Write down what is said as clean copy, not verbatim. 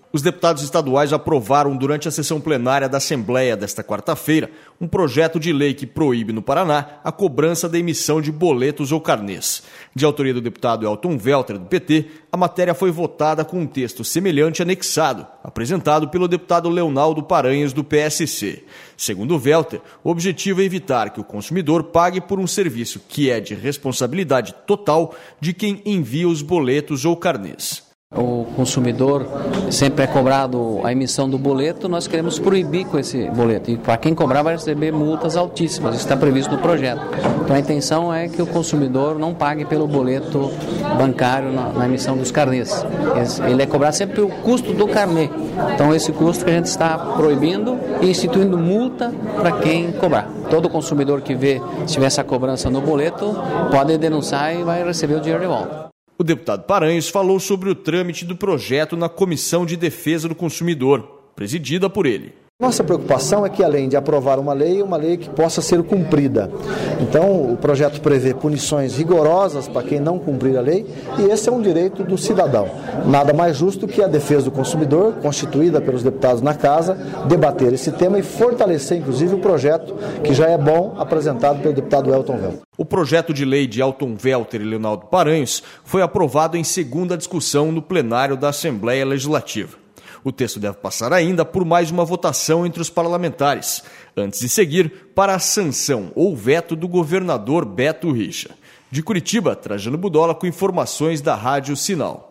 Os deputados estaduais aprovaram durante a sessão plenária da Assembleia desta quarta-feira um projeto de lei que proíbe no Paraná a cobrança da emissão de boletos ou carnês. De autoria do deputado Elton Velter, do PT, a matéria foi votada com um texto semelhante anexado, apresentado pelo deputado Leonaldo Paranhos, do PSC. Segundo Velter, o objetivo é evitar que o consumidor pague por um serviço que é de responsabilidade total de quem envia os boletos ou carnês. O consumidor sempre é cobrado a emissão do boleto, nós queremos proibir com esse boleto. E para quem cobrar vai receber multas altíssimas, isso está previsto no projeto. Então a intenção é que o consumidor não pague pelo boleto bancário na emissão dos carnês. Ele é cobrado sempre pelo custo do carnê. Então esse custo que a gente está proibindo e instituindo multa para quem cobrar. Todo consumidor que vê, se tiver essa cobrança no boleto, pode denunciar e vai receber o dinheiro de volta. O deputado Paranhos falou sobre o trâmite do projeto na Comissão de Defesa do Consumidor, presidida por ele. Nossa preocupação é que, além de aprovar uma lei que possa ser cumprida. Então, o projeto prevê punições rigorosas para quem não cumprir a lei, e esse é um direito do cidadão. Nada mais justo que a defesa do consumidor, constituída pelos deputados na Casa, debater esse tema e fortalecer, inclusive, o projeto, que já é bom, apresentado pelo deputado Elton Velter. O projeto de lei de Elton Velter e Leonaldo Paranhos foi aprovado em segunda discussão no plenário da Assembleia Legislativa. O texto deve passar ainda por mais uma votação entre os parlamentares, antes de seguir para a sanção ou veto do governador Beto Richa. De Curitiba, Trajano Budola com informações da Rádio Sinal.